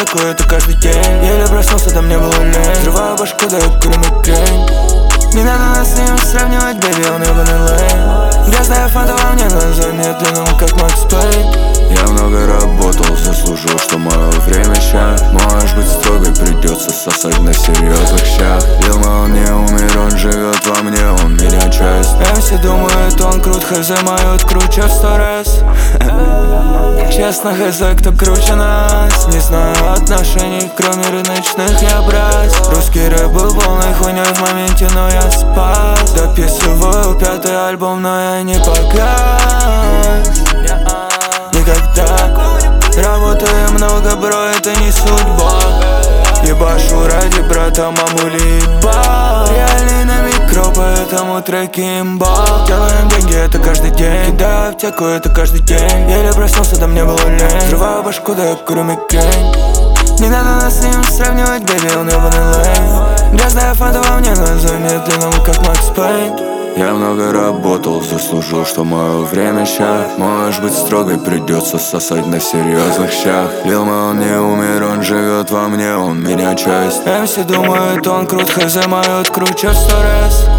аптеку, это каждый день. Еле проснулся, да мне было лень. Взрываю башку, да я курю мигрень. Не надо нас с ним сравнивать, бэби, он ебаный лейн. Грязная фанта во мне глаза медленным, как Макс Пейн. Я много работал, заслужил, что мое время ща. Можешь быть строгой, придется сосать на серьезных щах. Лил он не умер, он живет во мне, он меня часть. Все думают, он крут, хз, моют круче в 100 раз. Честно, хз, кто круче нас. Не знаю отношений, кроме рыночных я брать. Русский рэп был полной хуйней в моменте, но я спас. Дописываю 5-й альбом, но я не погас. Никогда. Работаю много, бро, это не судьба. Ебашу ради брата, мамули ебал. Реальный на микро, поэтому треки имба. Делаем деньги, это каждый день. Кидаю аптеку, это каждый день. Еле проснулся, да мне было лень. Взрываю башку, да я курю мигрень. Не надо нас с ним сравнивать, бэби, он ебаный лейн. Грязная фанта во мне глаза медленным, как Макс Пейн. Я много работал, заслужил, что мое время ща. Можешь быть строгой, придется сосать на серьезных щах. Лил он не умер, он живет во мне, он меня часть. Все думают, он крут, хз, моют круче в 100 раз.